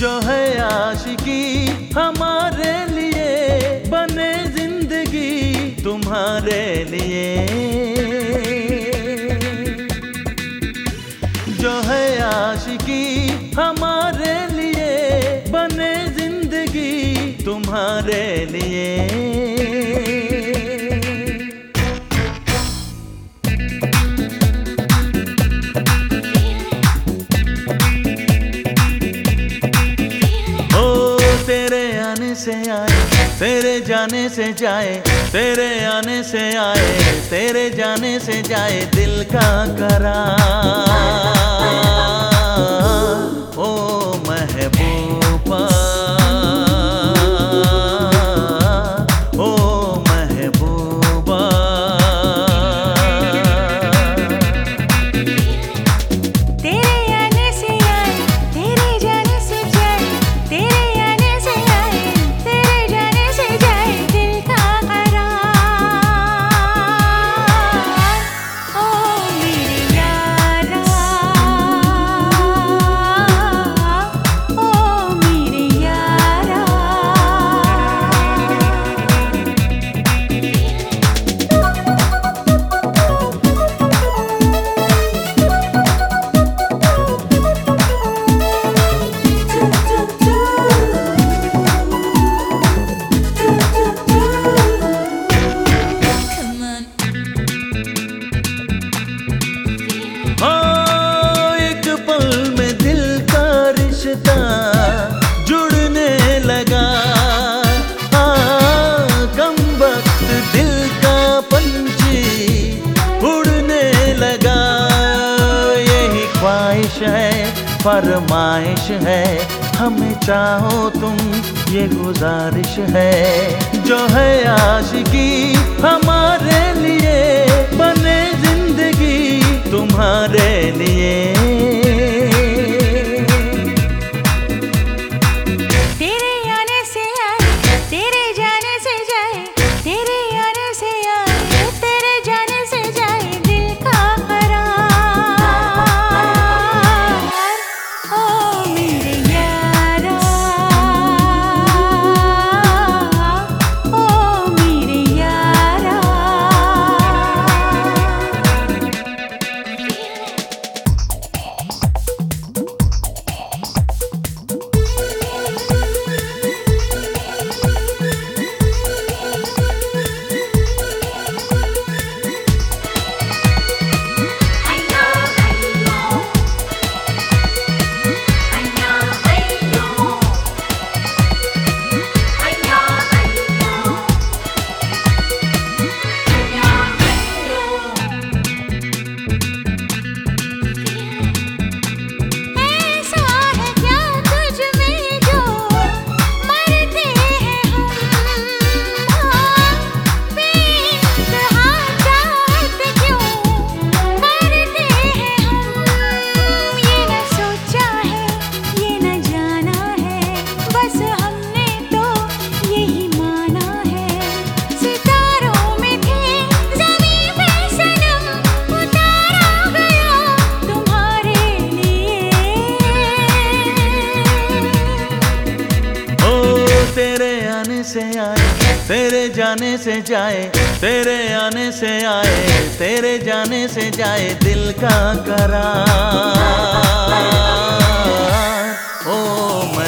जो है आशिकी हमारे लिए, बने जिंदगी तुम्हारे लिए। जो है आशिकी हमारे लिए, बने जिंदगी तुम्हारे लिए। से आए तेरे जाने से जाए, तेरे आने से आए तेरे जाने से जाए दिल का करार। ओ महबूबा, ओ महबूबा। तेरे आने से आए तेरे जाने से जाए, तेरे आने से आए तेरे जाने से जाए दिल का करार। ओ मेरे यारा, ओ मेरे यारा। एक पल में दिल का रिश्ता जुड़ने लगा। कम वक्त दिल का पंछी उड़ने लगा। यही ख्वाहिश है, फरमाइश है, हमें चाहो तुम ये गुजारिश है। जो है आशिकी हमारे लिए, बने जिंदगी तुम्हारे लिए। तेरे आने से आए तेरे जाने से जाए, तेरे आने से आए तेरे जाने से जाए दिल का करार। ओ मेरे यारा, ओ मेरे यारा। तेरे आने से आए तेरे जाने से जाए, तेरे आने से आए तेरे जाने से जाए दिल का करार। ओ